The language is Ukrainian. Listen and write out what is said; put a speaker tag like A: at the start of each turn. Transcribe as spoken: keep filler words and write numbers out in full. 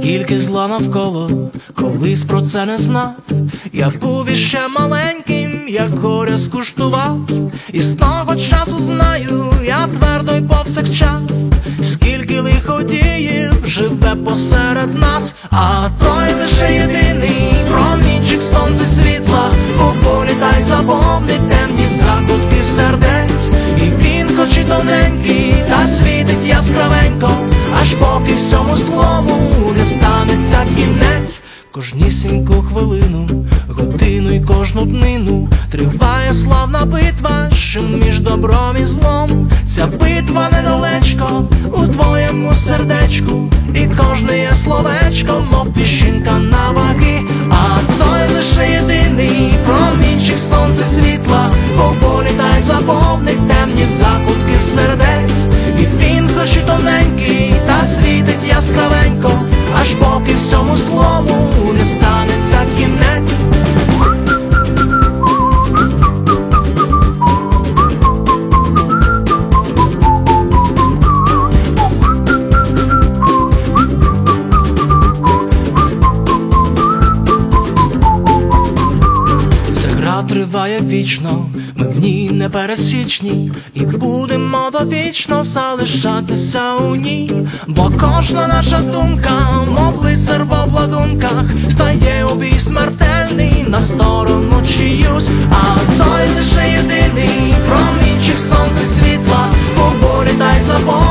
A: Скільки зла навколо, колись про це не знав. Я був іще маленьким, як горя скуштував. І з того часу знаю, я твердо й повсякчас. Скільки лиходіїв живе посеред нас, а той лише єдиний промінчик сонця світла поволі та й заповнить темні закутки сердець. І він хоч і тоненький, та світить яскравенько, аж поки всьому злому не станеться кінець. Кожнісіньку хвилину, годину й кожну днину триває славна битва, що між добром і злом. Ця битва недалечко у твоєму сердечку, і кожне є словечко, мов піщинка на ваги. А той лише єдиний промінчик сонця світла поволі та й заповнить темні закутки сердець. І він хоч і тоненький, та світить яскравенько, аж поки всьому злому не станеться кінець. Ця гра триває вічно, ми в ній непересічні, і будемо довічно залишатися у ній. Бо кожна наша думка, мов лицар в обладунках, стає у бій смертельний на сторону чиюсь. А той лише єдиний промінчик сонця світла поволі та й забор.